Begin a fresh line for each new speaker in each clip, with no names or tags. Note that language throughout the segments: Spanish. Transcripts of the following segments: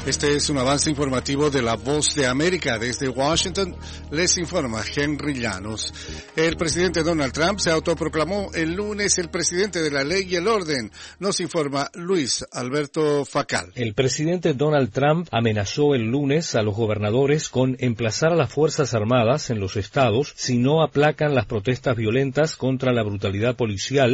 Este es un avance informativo de La Voz de América. Desde Washington les informa Henry Llanos. El presidente Donald Trump se autoproclamó el lunes el presidente de la ley y el orden. Nos informa Luis Alberto Facal.
El presidente Donald Trump amenazó el lunes a los gobernadores con emplazar a las Fuerzas Armadas en los estados si no aplacan las protestas violentas contra la brutalidad policial.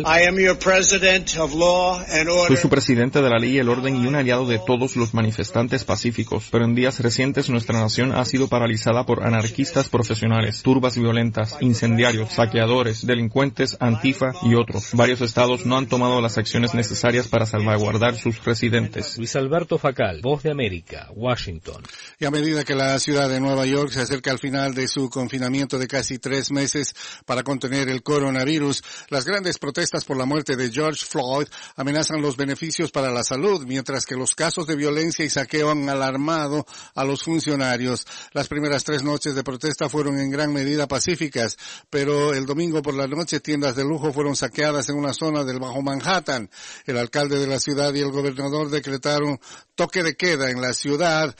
Soy su presidente de la ley y el orden y un aliado de todos los manifestantes pacíficos, pero en días recientes nuestra nación ha sido paralizada por anarquistas profesionales, turbas violentas, incendiarios, saqueadores, delincuentes, Antifa y otros. Varios estados no han tomado las acciones necesarias para salvaguardar sus residentes.
Luis Alberto Facal, Voz de América, Washington.
Y a medida que la ciudad de Nueva York se acerca al final de su confinamiento de casi 3 meses para contener el coronavirus, las grandes protestas por la muerte de George Floyd amenazan los beneficios para la salud, mientras que los casos de violencia y saqueo han alarmado a los funcionarios. Las primeras 3 noches de protesta fueron en gran medida pacíficas, pero el domingo por la noche tiendas de lujo fueron saqueadas en una zona del Bajo Manhattan. El alcalde de la ciudad y el gobernador decretaron toque de queda en la ciudad.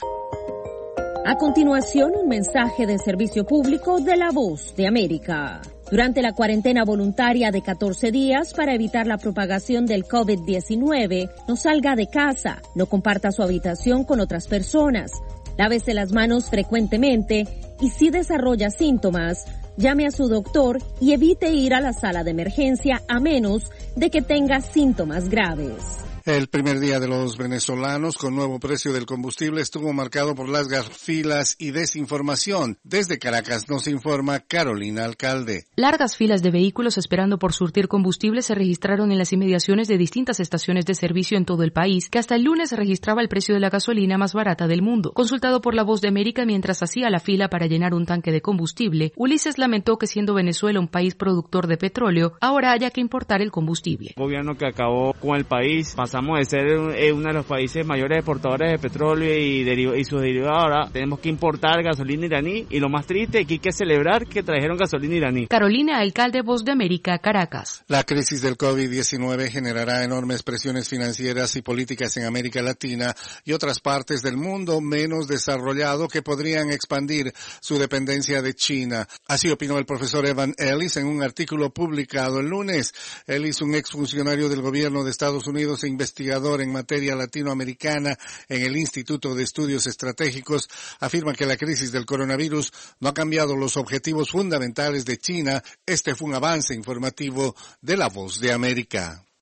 A continuación, un mensaje de servicio público de La Voz de América. Durante la cuarentena voluntaria de 14 días para evitar la propagación del COVID-19, no salga de casa, no comparta su habitación con otras personas, lávese las manos frecuentemente y si desarrolla síntomas, llame a su doctor y evite ir a la sala de emergencia a menos de que tenga síntomas graves.
El primer día de los venezolanos con nuevo precio del combustible estuvo marcado por largas filas y desinformación. Desde Caracas nos informa Carolina Alcalde.
Largas filas de vehículos esperando por surtir combustible se registraron en las inmediaciones de distintas estaciones de servicio en todo el país, que hasta el lunes registraba el precio de la gasolina más barata del mundo. Consultado por La Voz de América mientras hacía la fila para llenar un tanque de combustible, Ulises lamentó que siendo Venezuela un país productor de petróleo, ahora haya que importar el combustible.
Gobierno que acabó con el país, pasamos de ser uno de los países mayores exportadores de petróleo y sus derivados. Ahora tenemos que importar gasolina iraní y lo más triste es que hay que celebrar que trajeron gasolina iraní.
Carolina Alcalde, Voz de América, Caracas.
La crisis del COVID-19 generará enormes presiones financieras y políticas en América Latina y otras partes del mundo menos desarrollado que podrían expandir su dependencia de China. Así opinó el profesor Evan Ellis en un artículo publicado el lunes. Ellis, un exfuncionario del gobierno de Estados Unidos e investigador en materia latinoamericana en el Instituto de Estudios Estratégicos, afirma que la crisis del coronavirus no ha cambiado los objetivos fundamentales de China. Este fue un avance informativo de La Voz de América.